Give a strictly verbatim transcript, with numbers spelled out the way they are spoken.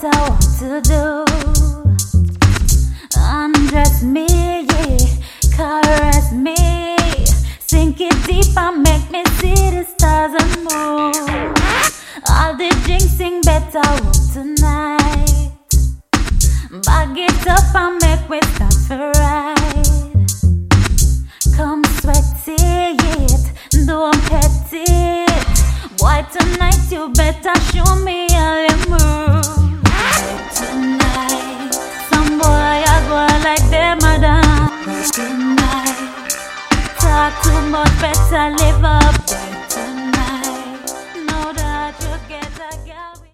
I want to do. Undress me, yeah, caress me, sink it deep and make me see the stars and moon. All the jinxing better walk tonight. Bag it up and make me start for ride. Come sweat it, don't pet it. Boy, tonight you better show me how you move. Tonight, some boy I go like them a dance. Tonight, talk too much, better live up.